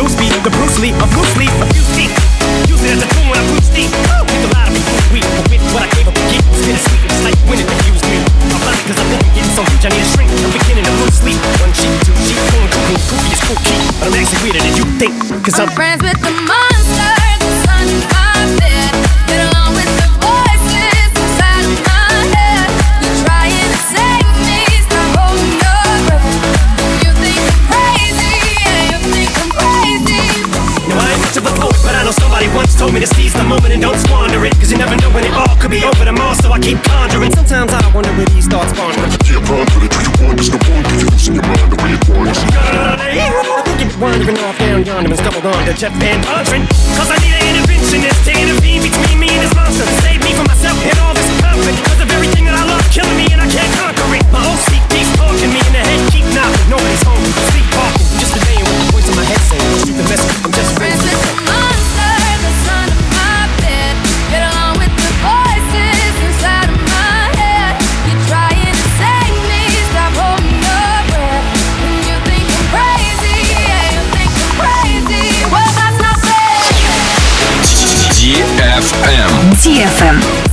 lose speed, the Bruce Lee of loose leaf, a few feet. Use it as a tool when I lose steam. Hit the line of people weak, but with what I gave up to keep. Spit it sweet, it's like winning, confuse me. I'm blind cause I'm living, getting so huge, I need a shrink. I'm beginning to lose sleep. One sheep, two sheep, pulling cuckoo, goofy is cool key. But I'm actually weirder than you think, cause I'm friends with the monsters inside my bed. Get along with the voices inside of my head. You're trying to save me, stop holding your breath. You think I'm crazy, yeah, you think I'm crazy. No, I ain't much of a poet, but I know somebody once told me to seize the moment and don't squander it. Cause you never know when it all could be over tomorrow, so I keep conjuring. Sometimes I wonder where these thoughts spawn from. Yeah, run for the do you want? There's no one, cause you're losing your mind the way it wants. I think you're wandering off down yonder and stumbled on to Jeff Van Vondren. Cause I need an interventionist to intervene between me and this monster. Save me from myself and all this conflict. Cause of everything that I love killing me and I can't conquer it. My OC keeps talking me in the head, keep knocking. Nobody's home, sleepwalking. Just obeying what the voice in my head saying. Shoot the message, I'm just Friends with the monsters inside of my bed. Get along with the voices inside of my head. You're trying to save me, stop holding your breath. And you think I'm crazy, yeah, you think I'm crazy. Well, that's not fair. DFM.